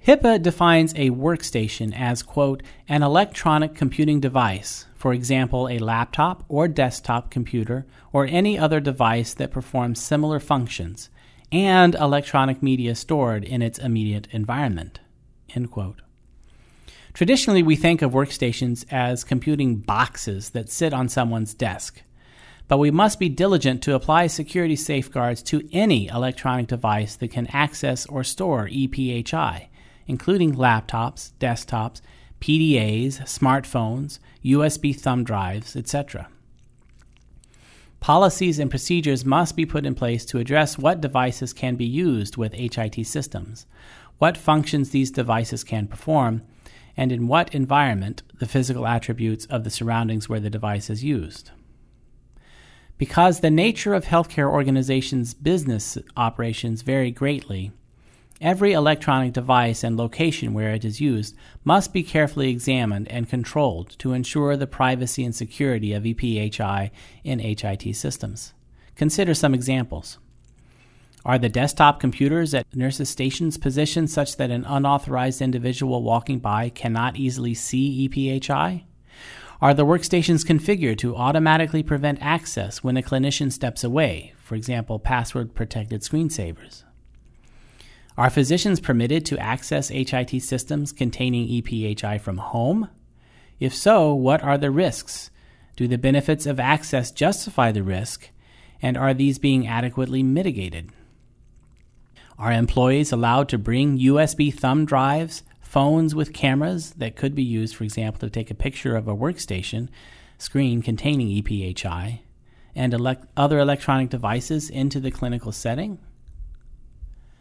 HIPAA defines a workstation as, quote, an electronic computing device, for example, a laptop or desktop computer or any other device that performs similar functions, and electronic media stored in its immediate environment, end quote. Traditionally, we think of workstations as computing boxes that sit on someone's desk, but we must be diligent to apply security safeguards to any electronic device that can access or store EPHI, including laptops, desktops, PDAs, smartphones, USB thumb drives, etc. Policies and procedures must be put in place to address what devices can be used with HIT systems, what functions these devices can perform, and in what environment the physical attributes of the surroundings where the device is used. Because the nature of healthcare organizations' business operations vary greatly, every electronic device and location where it is used must be carefully examined and controlled to ensure the privacy and security of EPHI in HIT systems. Consider some examples. Are the desktop computers at nurses' stations positioned such that an unauthorized individual walking by cannot easily see EPHI? Are the workstations configured to automatically prevent access when a clinician steps away, for example, password-protected screensavers? Are physicians permitted to access HIT systems containing EPHI from home? If so, what are the risks? Do the benefits of access justify the risk, and are these being adequately mitigated? Are employees allowed to bring USB thumb drives, phones with cameras that could be used, for example, to take a picture of a workstation screen containing EPHI, and other electronic devices into the clinical setting?